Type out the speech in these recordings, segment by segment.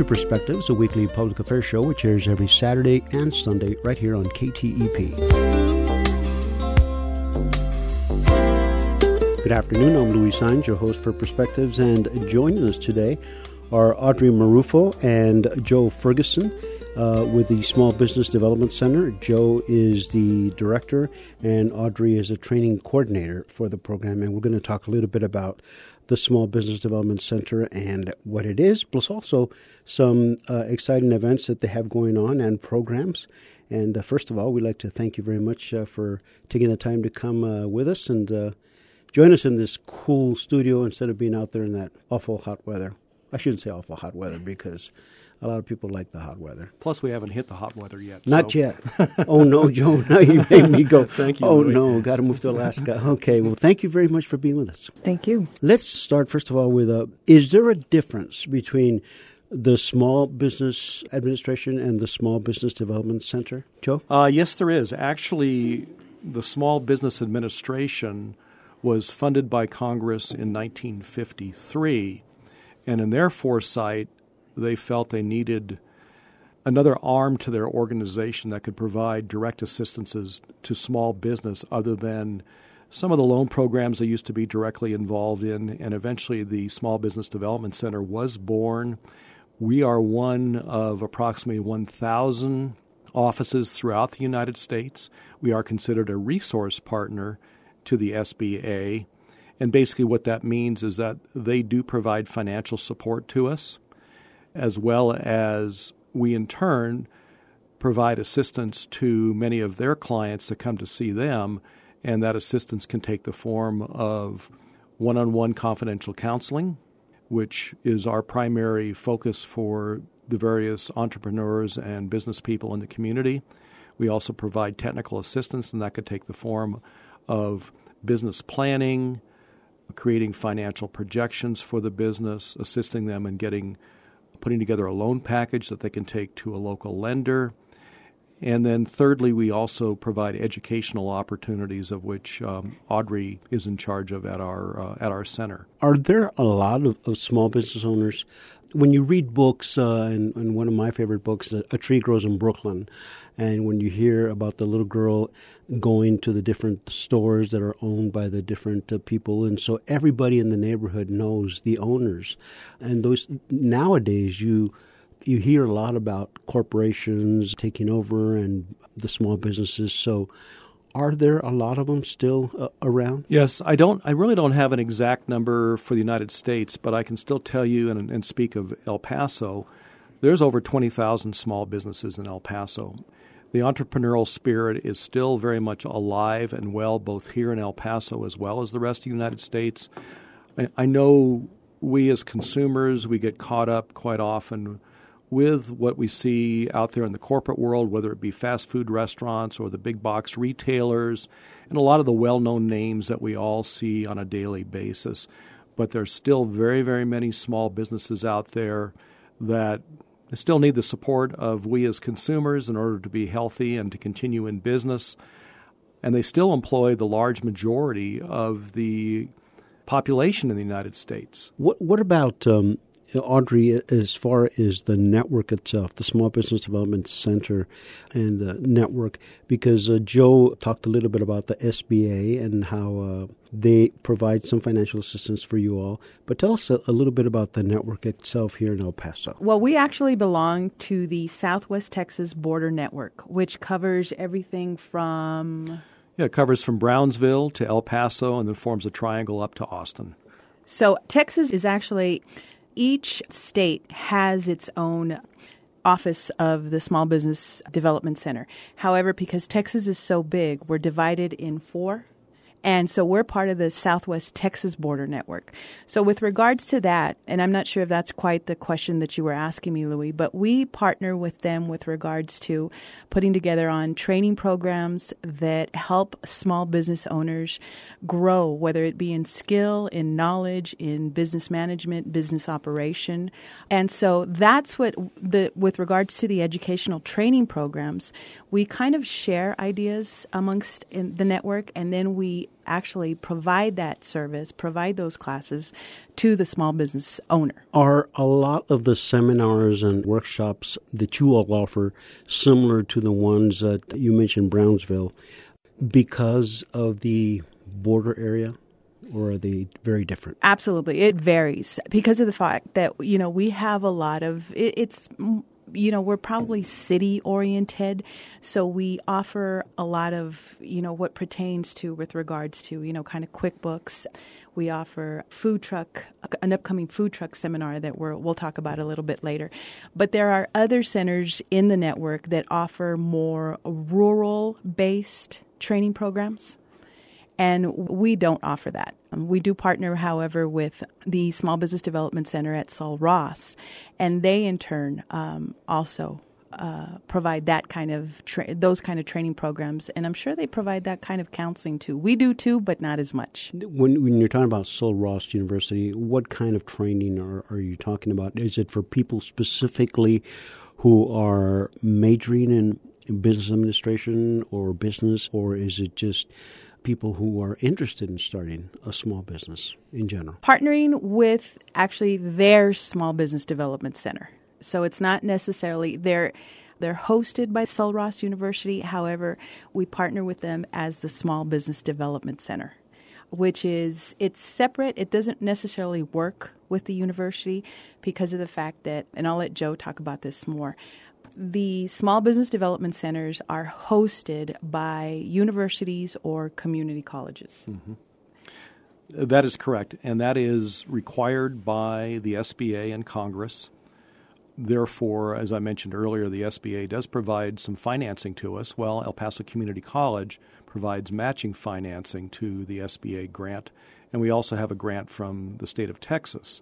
Perspectives, a weekly public affairs show which airs every Saturday and Sunday right here on KTEP. Good afternoon. I'm Louis Saenz, your host for Perspectives, and joining us today are Audrey Marufo and Joe Ferguson with the Small Business Development Center. Joe is the director, and Audrey is a training coordinator for the program, and we're going to talk a little bit about the Small Business Development Center and what it is, plus also some exciting events that they have going on and programs. And first of all, we'd like to thank you very much for taking the time to come with us and join us in this cool studio instead of being out there in that awful hot weather. I shouldn't say awful hot weather because a lot of people like the hot weather. Plus, we haven't hit the hot weather yet. Not yet. Oh, no, Joe. Now you made me go, Thank you, oh, Louis. no, got to move to Alaska. Okay, well, thank you very much for being with us. Thank you. Let's start, first of all, with is there a difference between the Small Business Administration and the Small Business Development Center? Joe? Yes, there is. Actually, the Small Business Administration was funded by Congress in 1953, and in their foresight, they felt they needed another arm to their organization that could provide direct assistances to small business other than some of the loan programs they used to be directly involved in. And eventually the Small Business Development Center was born. We are one of approximately 1,000 offices throughout the United States. We are considered a resource partner to the SBA. And basically what that means is that they do provide financial support to us, as well as we in turn provide assistance to many of their clients that come to see them, and that assistance can take the form of one-on-one confidential counseling, which is our primary focus for the various entrepreneurs and business people in the community. We also provide technical assistance, and that could take the form of business planning, creating financial projections for the business, assisting them in putting together a loan package that they can take to a local lender. And then thirdly, we also provide educational opportunities, of which Audrey is in charge of at our center. Are there a lot of small business owners? When you read books, and one of my favorite books, A Tree Grows in Brooklyn, and when you hear about the little girl going to the different stores that are owned by the different people, and so everybody in the neighborhood knows the owners. And those nowadays, you hear a lot about corporations taking over and the small businesses. So are there a lot of them still around? Yes, I really don't have an exact number for the United States, but I can still tell you and speak of El Paso. There's over 20,000 small businesses in El Paso. The entrepreneurial spirit is still very much alive and well, both here in El Paso as well as the rest of the United States. I know we as consumers, we get caught up quite often with what we see out there in the corporate world, whether it be fast food restaurants or the big box retailers, and a lot of the well-known names that we all see on a daily basis. But there's still very, very many small businesses out there that still need the support of we as consumers in order to be healthy and to continue in business. And they still employ the large majority of the population in the United States. What about Audrey, as far as the network itself, the Small Business Development Center and the network, because Joe talked a little bit about the SBA and how they provide some financial assistance for you all. But tell us a little bit about the network itself here in El Paso. Well, we actually belong to the Southwest Texas Border Network, which covers everything from... Yeah, it covers from Brownsville to El Paso and then forms a triangle up to Austin. So Texas is actually... Each state has its own office of the Small Business Development Center. However, because Texas is so big, we're divided in 4. And so we're part of the Southwest Texas Border Network. So with regards to that, and I'm not sure if that's quite the question that you were asking me, Louis, but we partner with them with regards to putting together on training programs that help small business owners grow, whether it be in skill, in knowledge, in business management, business operation. And so that's what, with regards to the educational training programs, we kind of share ideas amongst in the network, and then we actually provide that service, provide those classes to the small business owner. Are a lot of the seminars and workshops that you all offer similar to the ones that you mentioned, Brownsville, because of the border area? Or are they very different? Absolutely. It varies because of the fact that, we have a lot of, we're probably city oriented. So we offer a lot of, what pertains to with regards to, kind of QuickBooks. We offer an upcoming food truck seminar that we'll talk about a little bit later. But there are other centers in the network that offer more rural-based training programs. And we don't offer that. We do partner, however, with the Small Business Development Center at Sul Ross, and they in turn also provide that kind of those kind of training programs. And I'm sure they provide that kind of counseling too. We do too, but not as much. When you're talking about Sul Ross University, what kind of training are you talking about? Is it for people specifically who are majoring in business administration or business, or is it just people who are interested in starting a small business in general? Partnering with actually their Small Business Development Center. So it's not necessarily they're hosted by Sul Ross University. However, we partner with them as the Small Business Development Center, which is it's separate. It doesn't necessarily work with the university because of the fact that, and I'll let Joe talk about this more, the small business development centers are hosted by universities or community colleges. Mm-hmm. That is correct, and that is required by the SBA and Congress. Therefore, as I mentioned earlier, the SBA does provide some financing to us. Well, El Paso Community College provides matching financing to the SBA grant, and we also have a grant from the state of Texas.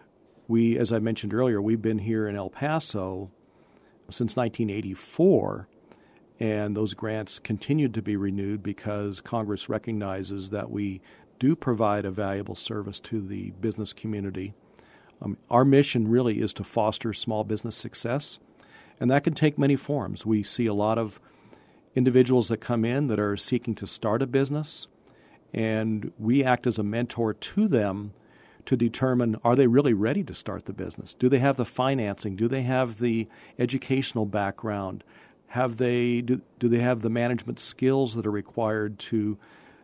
We, as I mentioned earlier, we've been here in El Paso since 1984, and those grants continued to be renewed because Congress recognizes that we do provide a valuable service to the business community. Our mission really is to foster small business success, and that can take many forms. We see a lot of individuals that come in that are seeking to start a business, and we act as a mentor to them to determine, are they really ready to start the business? Do they have the financing? Do they have the educational background? Do they have the management skills that are required to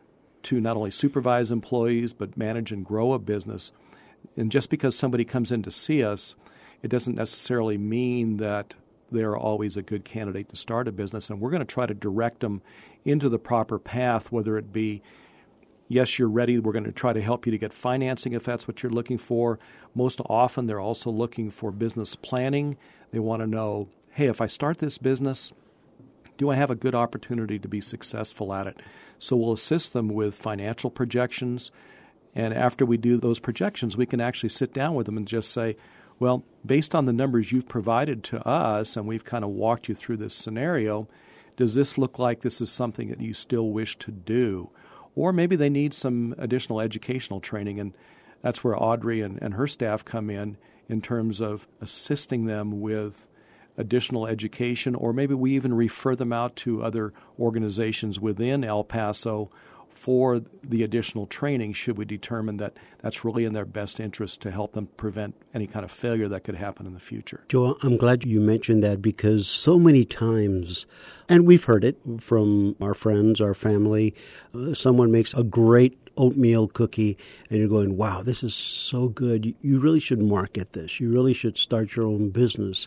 not only supervise employees but manage and grow a business? And just because somebody comes in to see us, it doesn't necessarily mean that they're always a good candidate to start a business. And we're going to try to direct them into the proper path, whether it be, yes, you're ready. We're going to try to help you to get financing if that's what you're looking for. Most often, they're also looking for business planning. They want to know, hey, if I start this business, do I have a good opportunity to be successful at it? So we'll assist them with financial projections. And after we do those projections, we can actually sit down with them and just say, well, based on the numbers you've provided to us, and we've kind of walked you through this scenario, does this look like this is something that you still wish to do? Or maybe they need some additional educational training, and that's where Audrey and her staff come in terms of assisting them with additional education, or maybe we even refer them out to other organizations within El Paso for the additional training should we determine that that's really in their best interest to help them prevent any kind of failure that could happen in the future. Joe, I'm glad you mentioned that because so many times, and we've heard it from our friends, our family, someone makes a great oatmeal cookie and you're going, wow, this is so good. You really should market this. You really should start your own business.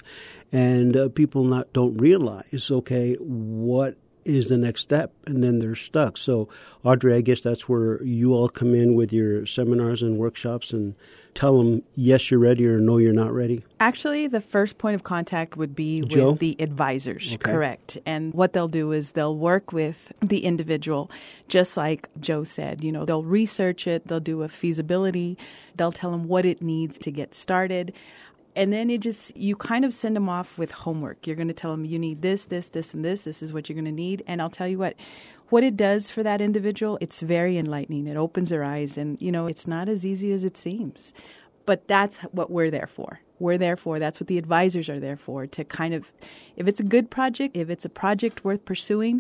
And people don't realize, okay, what is the next step, and then they're stuck. So, Audrey, I guess that's where you all come in with your seminars and workshops and tell them, yes, you're ready, or no, you're not ready? Actually, the first point of contact would be Joe? with the advisors, okay. Correct. And what they'll do is they'll work with the individual, just like Joe said. They'll research it, they'll do a feasibility, they'll tell them what it needs to get started. And then you kind of send them off with homework. You're going to tell them you need this, this, this, and this. This is what you're going to need. And I'll tell you what it does for that individual, it's very enlightening. It opens their eyes. And, it's not as easy as it seems. But that's what we're there for. That's what the advisors are there for, to kind of, if it's a good project, if it's a project worth pursuing,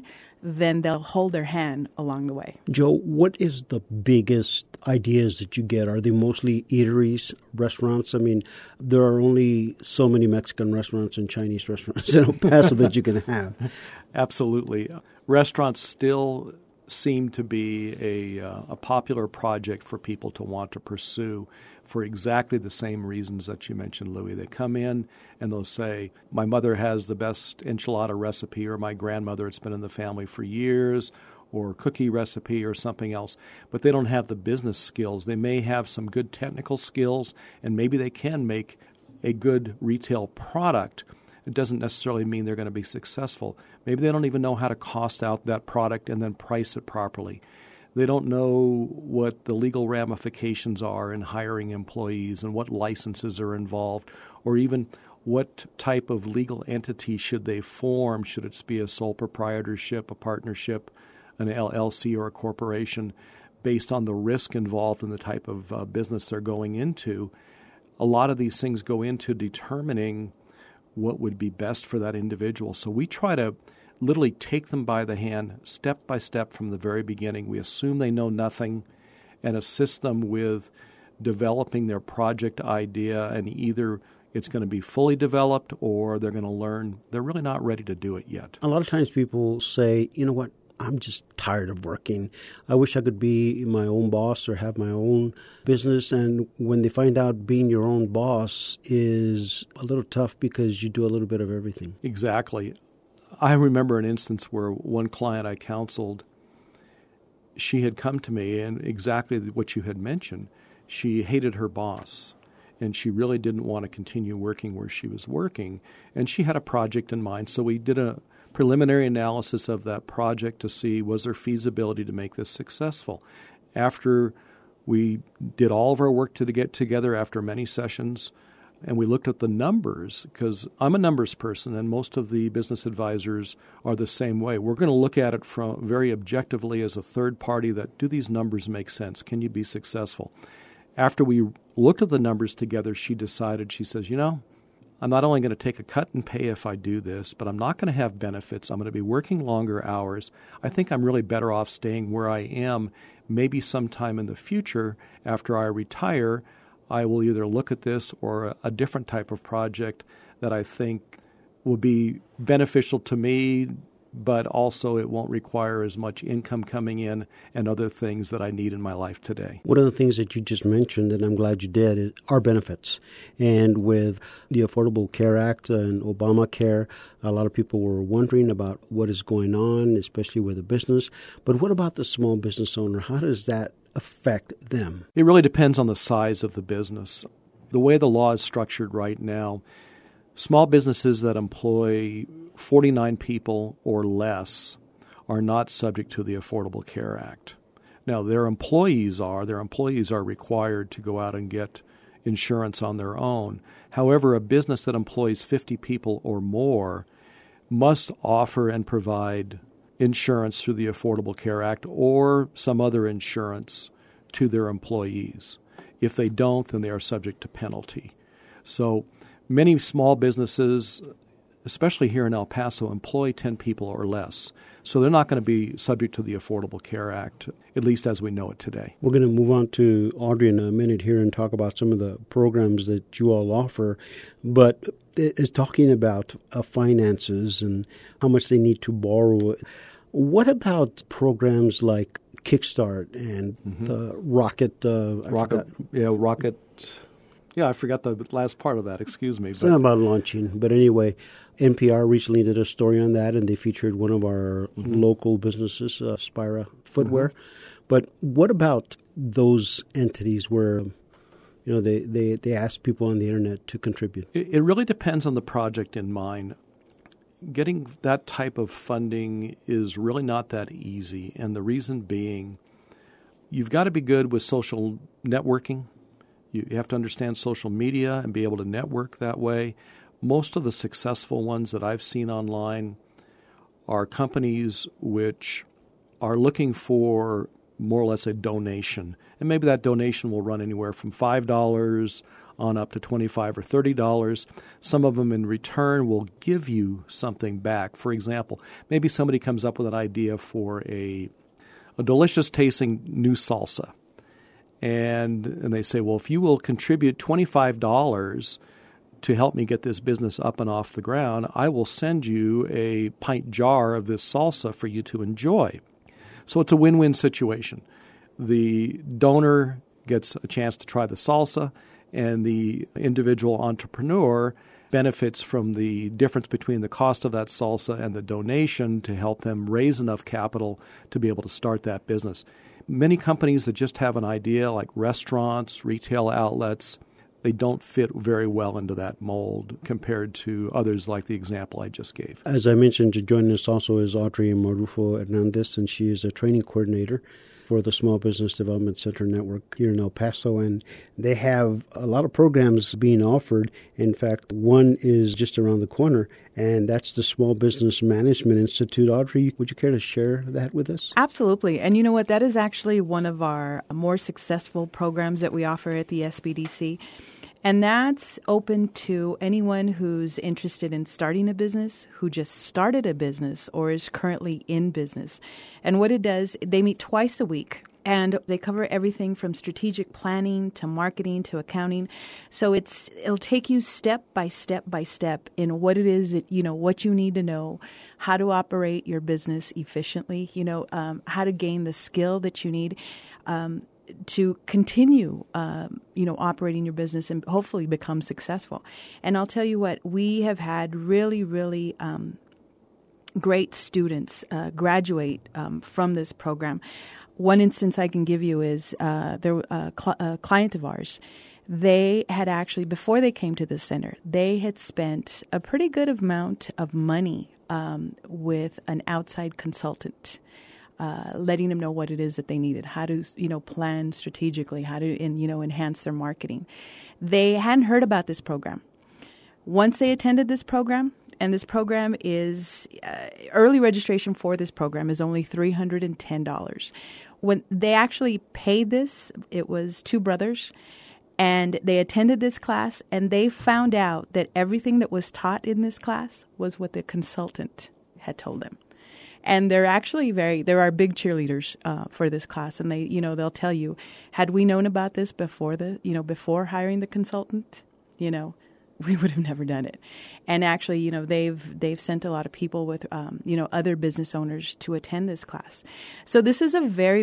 then they'll hold their hand along the way. Joe, what is the biggest ideas that you get? Are they mostly eateries, restaurants? I mean, there are only so many Mexican restaurants and Chinese restaurants in El Paso that you can have. Absolutely. Restaurants still seem to be a popular project for people to want to pursue for exactly the same reasons that you mentioned, Louis. They come in and they'll say, my mother has the best enchilada recipe, or my grandmother, it's been in the family for years, or cookie recipe or something else, but they don't have the business skills. They may have some good technical skills, and maybe they can make a good retail product. It doesn't necessarily mean they're going to be successful. Maybe they don't even know how to cost out that product and then price it properly. They don't know what the legal ramifications are in hiring employees and what licenses are involved, or even what type of legal entity should they form. Should it be a sole proprietorship, a partnership, an LLC, or a corporation, based on the risk involved in the type of business they're going into. A lot of these things go into determining what would be best for that individual. So we try to literally take them by the hand, step by step from the very beginning. We assume they know nothing and assist them with developing their project idea, and either it's going to be fully developed or they're going to learn they're really not ready to do it yet. A lot of times people say, you know what, I'm just tired of working. I wish I could be my own boss or have my own business. And when they find out being your own boss is a little tough because you do a little bit of everything. Exactly. I remember an instance where one client I counseled, she had come to me and exactly what you had mentioned. She hated her boss, and she really didn't want to continue working where she was working. And she had a project in mind, so we did a preliminary analysis of that project to see was there feasibility to make this successful. After we did all of our work to get together after many sessions, and we looked at the numbers, because I'm a numbers person and most of the business advisors are the same way. We're going to look at it from very objectively as a third party that do these numbers make sense? Can you be successful? After we looked at the numbers together, she decided, she says, you know, I'm not only going to take a cut in pay if I do this, but I'm not going to have benefits. I'm going to be working longer hours. I think I'm really better off staying where I am. Maybe sometime in the future, after I retire, I will either look at this or a different type of project that I think will be beneficial to me, but also it won't require as much income coming in and other things that I need in my life today. One of the things that you just mentioned, and I'm glad you did, are benefits. And with the Affordable Care Act and Obamacare, a lot of people were wondering about what is going on, especially with a business. But what about the small business owner? How does that affect them? It really depends on the size of the business. The way the law is structured right now, small businesses that employ 49 people or less are not subject to the Affordable Care Act. Now, their employees are required to go out and get insurance on their own. However, a business that employs 50 people or more must offer and provide insurance through the Affordable Care Act or some other insurance to their employees. If they don't, then they are subject to penalty. So many small businesses, especially here in El Paso, employ 10 people or less. So they're not going to be subject to the Affordable Care Act, at least as we know it today. We're going to move on to Audrey in a minute here and talk about some of the programs that you all offer. But it's talking about finances and how much they need to borrow. What about programs like Kickstart and the Rocket? Rocket. Yeah, I forgot the last part of that. Excuse me. It's not about launching. But anyway, NPR recently did a story on that, and they featured one of our local businesses, Spira Footwear. But what about those entities where they ask people on the internet to contribute? It really depends on the project in mind. Getting that type of funding is really not that easy, and the reason being you've got to be good with social networking. You have to understand social media and be able to network that way. Most of the successful ones that I've seen online are companies which are looking for more or less a donation. And maybe that donation will run anywhere from $5 on up to $25 or $30. Some of them in return will give you something back. For example, maybe somebody comes up with an idea for a delicious tasting new salsa. And they say, well, if you will contribute $25 to help me get this business up and off the ground, I will send you a pint jar of this salsa for you to enjoy. So it's a win-win situation. The donor gets a chance to try the salsa, and the individual entrepreneur benefits from the difference between the cost of that salsa and the donation to help them raise enough capital to be able to start that business. Many companies that just have an idea, like restaurants, retail outlets, they don't fit very well into that mold compared to others like the example I just gave. As I mentioned, joining us also is Audrey Marufo Hernandez, and she is a training coordinator for the Small Business Development Center Network here in El Paso, and they have a lot of programs being offered. In fact, one is just around the corner, and that's the Small Business Management Institute. Audrey, would you care to share that with us? Absolutely. And you know what? That is actually one of our more successful programs that we offer at the SBDC. And that's open to anyone who's interested in starting a business, who just started a business, or is currently in business. And what it does, they meet twice a week. And they cover everything from strategic planning to marketing to accounting. So it'll take you step by step in what it is that, what you need to know, how to operate your business efficiently, how to gain the skill that you need to continue, operating your business and hopefully become successful. And I'll tell you what, we have had really, really great students graduate from this program. One instance I can give you is a client of ours. They had actually, before they came to the center, they had spent a pretty good amount of money with an outside consultant, letting them know what it is that they needed, how to, plan strategically, how to, enhance their marketing. They hadn't heard about this program. Once they attended this program, and this program is, early registration for this program is only $310. When they actually paid this, it was two brothers, and they attended this class, and they found out that everything that was taught in this class was what the consultant had told them. And they're actually there are big cheerleaders for this class, and they'll tell you, had we known about this before before hiring the consultant, we would have never done it. And actually, they've sent a lot of people with, other business owners to attend this class. So this is a very,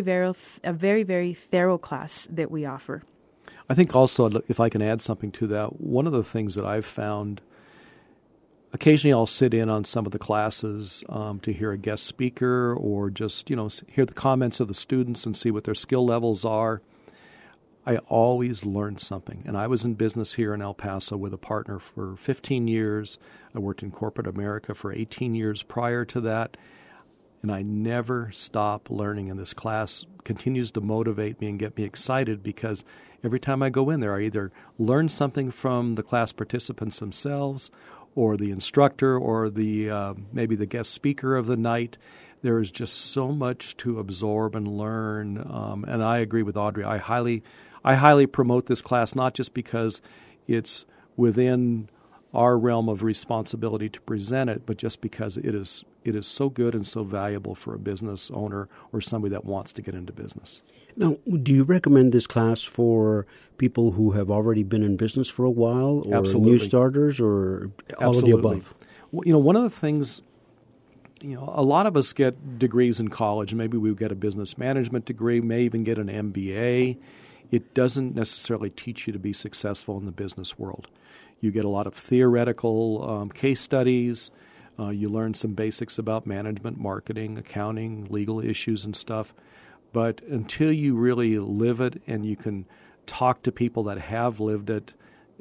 very thorough class that we offer. I think also, if I can add something to that, one of the things that I've found, occasionally I'll sit in on some of the classes to hear a guest speaker or just, hear the comments of the students and see what their skill levels are. I always learned something. And I was in business here in El Paso with a partner for 15 years. I worked in corporate America for 18 years prior to that. And I never stop learning. And this class continues to motivate me and get me excited because every time I go in there, I either learn something from the class participants themselves or the instructor or the maybe the guest speaker of the night. There is just so much to absorb and learn. And I agree with Audrey. I highly promote this class, not just because it's within our realm of responsibility to present it, but just because it is so good and so valuable for a business owner or somebody that wants to get into business. Now, do you recommend this class for people who have already been in business for a while, or Absolutely. New starters, or all Absolutely. of the above? One of the things, a lot of us get degrees in college. Maybe we get a business management degree, may even get an MBA. It doesn't necessarily teach you to be successful in the business world. You get a lot of theoretical case studies. You learn some basics about management, marketing, accounting, legal issues and stuff. But until you really live it and you can talk to people that have lived it,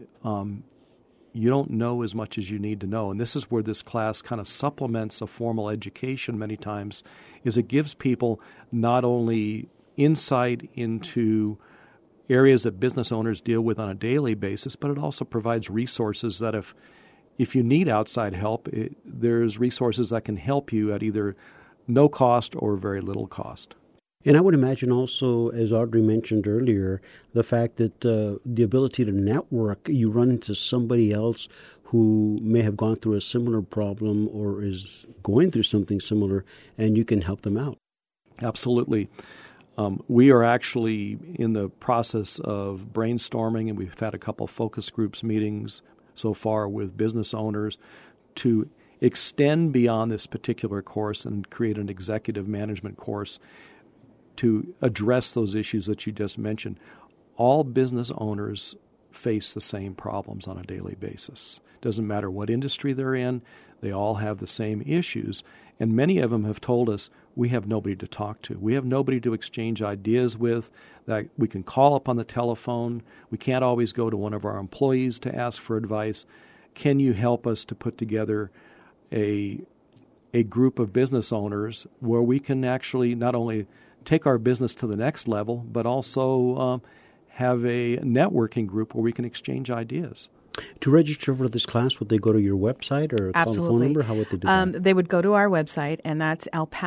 you don't know as much as you need to know. And this is where this class kind of supplements a formal education many times, is it gives people not only insight into areas that business owners deal with on a daily basis, but it also provides resources that if you need outside help, there's resources that can help you at either no cost or very little cost. And I would imagine also, as Audrey mentioned earlier, the fact that the ability to network, you run into somebody else who may have gone through a similar problem or is going through something similar, and you can help them out. Absolutely. We are actually in the process of brainstorming, and we've had a couple focus groups meetings so far with business owners to extend beyond this particular course and create an executive management course to address those issues that you just mentioned. All business owners face the same problems on a daily basis. Doesn't matter what industry they're in, they all have the same issues. And many of them have told us, we have nobody to talk to. We have nobody to exchange ideas with, that we can call up on the telephone. We can't always go to one of our employees to ask for advice. Can you help us to put together a group of business owners where we can actually not only take our business to the next level, but also have a networking group where we can exchange ideas. To register for this class, would they go to your website or call the phone number? How would they do that? They would go to our website, and that's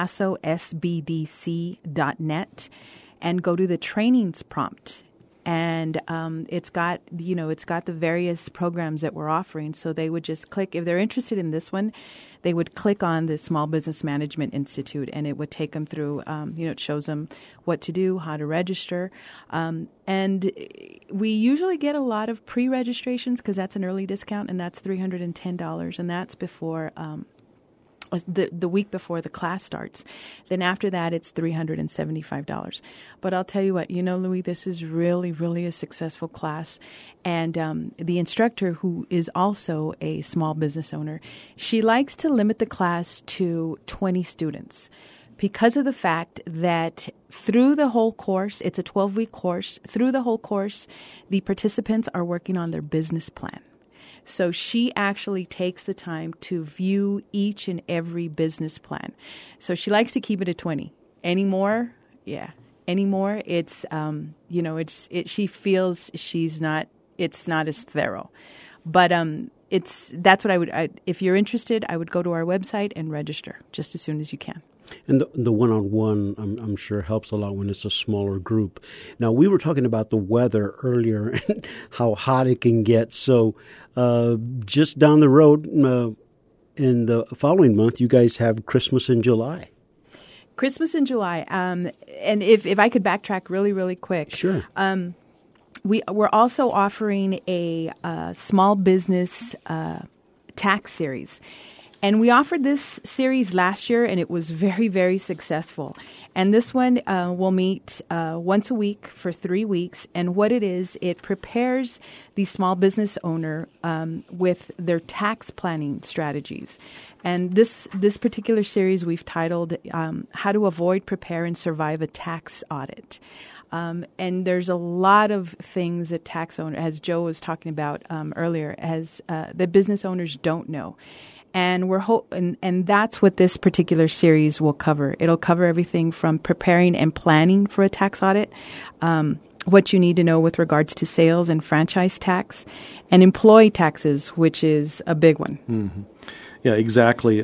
elpasosbdc.net, and go to the trainings prompt. And it's got the various programs that we're offering. So they would just click, if they're interested in this one, they would click on the Small Business Management Institute, and it would take them through, it shows them what to do, how to register. And we usually get a lot of pre-registrations because that's an early discount, and that's $310, and that's before the week before the class starts. Then after that, it's $375. But I'll tell you what, Louis, this is really, really a successful class. And the instructor, who is also a small business owner, she likes to limit the class to 20 students because of the fact that through the whole course, it's a 12-week course, through the whole course, the participants are working on their business plan. So she actually takes the time to view each and every business plan. So she likes to keep it at 20. Anymore, it's she feels it's not as thorough. But that's what I would. If you're interested, I would go to our website and register just as soon as you can. And the one-on-one, I'm sure, helps a lot when it's a smaller group. Now, we were talking about the weather earlier and how hot it can get. So just down the road in the following month, you guys have Christmas in July. Christmas in July. And if I could backtrack really, really quick. Sure. We're also offering a small business tax series. And we offered this series last year, and it was very, very successful. And this one will meet once a week for 3 weeks. And what it is, it prepares the small business owner with their tax planning strategies. And this particular series we've titled How to Avoid, Prepare, and Survive a Tax Audit. And there's a lot of things that tax owners, as Joe was talking about earlier, that business owners don't know. And and that's what this particular series will cover. It'll cover everything from preparing and planning for a tax audit, what you need to know with regards to sales and franchise tax, and employee taxes, which is a big one. Mm-hmm. Yeah, exactly.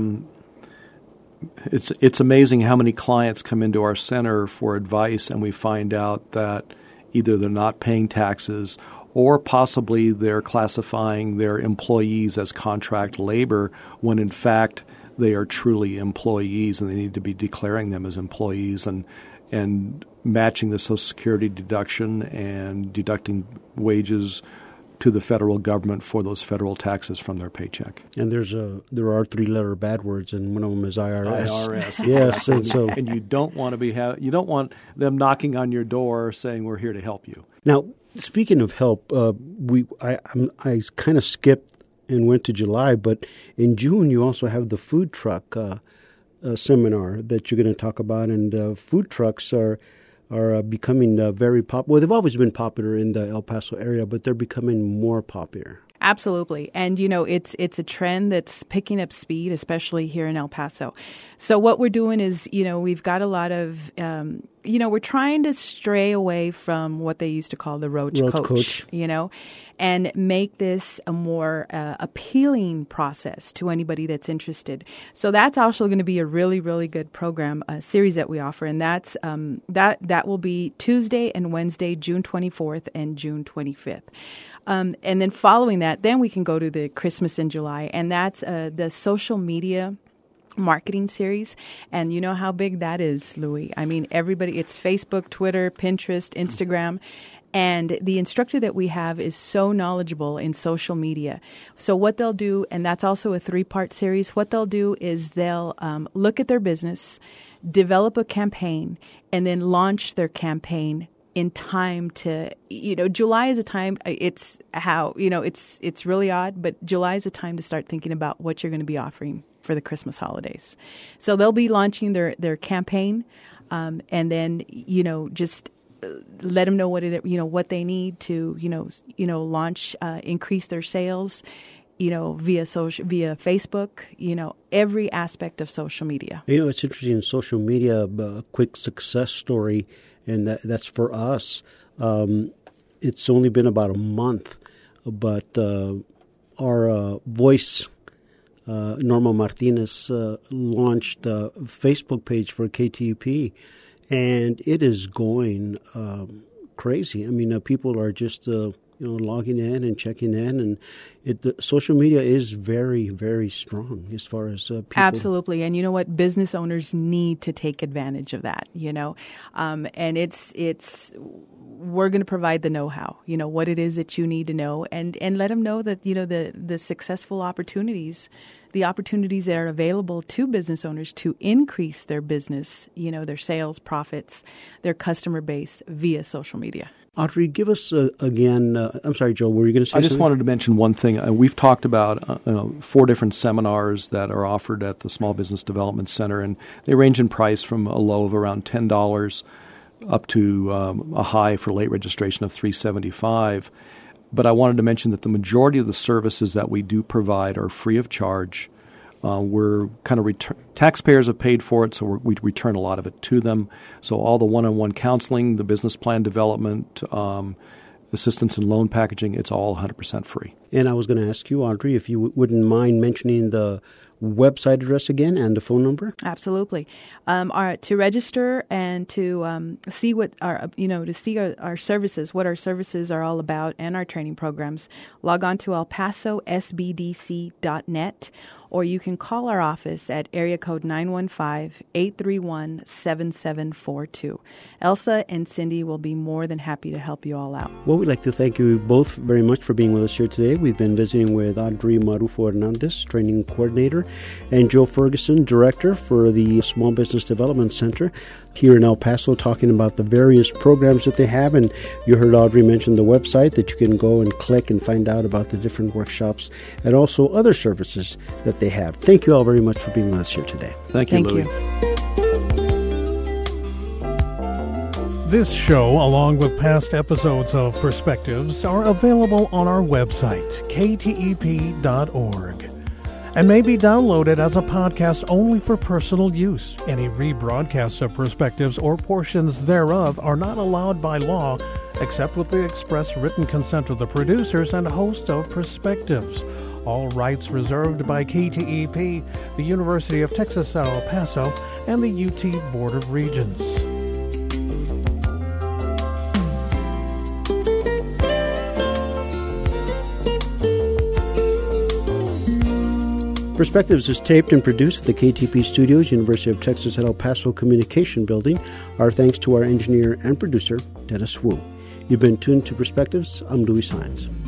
It's amazing how many clients come into our center for advice, and we find out that either they're not paying taxes or possibly they're classifying their employees as contract labor when in fact they are truly employees, and they need to be declaring them as employees and matching the Social Security deduction and deducting wages to the federal government for those federal taxes from their paycheck. And there are 3-letter bad words, and one of them is IRS. IRS, yes, exactly. And you don't want to you don't want them knocking on your door saying we're here to help you. Now, speaking of help, I kind of skipped and went to July, but in June you also have the food truck seminar that you're going to talk about, and food trucks are becoming very popular. Well, they've always been popular in the El Paso area, but they're becoming more popular. Absolutely. And, it's a trend that's picking up speed, especially here in El Paso. So what we're doing is, we've got a lot of, we're trying to stray away from what they used to call the Roach Coach, and make this a more appealing process to anybody that's interested. So that's also going to be a really, really good program, a series that we offer. And that's that will be Tuesday and Wednesday, June 24th and June 25th. And then following that, then we can go to the Christmas in July, and that's the social media marketing series. And you know how big that is, Louis. I mean, everybody, it's Facebook, Twitter, Pinterest, Instagram. And the instructor that we have is so knowledgeable in social media. So what they'll do, and that's also a 3-part series, what they'll do is they'll look at their business, develop a campaign, and then launch their campaign in time to, July is a time, it's really odd, but July is a time to start thinking about what you're going to be offering for the Christmas holidays. So they'll be launching their campaign, and then, just let them know what they need to, launch, increase their sales, via Facebook, every aspect of social media. It's interesting in social media, a quick success story, and that's for us. It's only been about a month, but our voice, Norma Martinez, launched a Facebook page for KTUP, and it is going crazy. I mean, people are just logging in and checking in, and the social media is very, very strong as far as people. Absolutely, and you know what? Business owners need to take advantage of that. And it's we're going to provide the know-how. What it is that you need to know, and let them know that the successful opportunities. The opportunities that are available to business owners to increase their business, their sales, profits, their customer base via social media. Audrey, give us again. I'm sorry, Joe. Were you going to say something? I just wanted to mention one thing. We've talked about 4 different seminars that are offered at the Small Business Development Center, and they range in price from a low of around $10 up to a high for late registration of $375. But I wanted to mention that the majority of the services that we do provide are free of charge. We're kind of taxpayers have paid for it, so we return a lot of it to them. So all the one-on-one counseling, the business plan development, assistance in loan packaging, it's all 100% free. And I was going to ask you, Audrey, if you wouldn't mind mentioning the website address again and the phone number. Absolutely. To register and to see what our services, what our services are all about, and our training programs, log on to elpasosbdc.net, or you can call our office at area code 915-831-7742. Elsa and Cindy will be more than happy to help you all out. Well, we'd like to thank you both very much for being with us here today. We've been visiting with Audrey Marufo Hernandez, Training Coordinator, and Joe Ferguson, Director for the Small Business Development Center here in El Paso, talking about the various programs that they have. And you heard Audrey mention the website that you can go and click and find out about the different workshops and also other services that they have. Thank you all very much for being with us here today. Thank you, Louis. This show, along with past episodes of Perspectives, are available on our website, ktep.org, and may be downloaded as a podcast only for personal use. Any rebroadcasts of Perspectives or portions thereof are not allowed by law, except with the express written consent of the producers and host of Perspectives. All rights reserved by KTEP, the University of Texas at El Paso, and the UT Board of Regents. Perspectives is taped and produced at the KTP Studios, University of Texas at El Paso Communication Building. Our thanks to our engineer and producer, Dennis Wu. You've been tuned to Perspectives. I'm Louis Sines.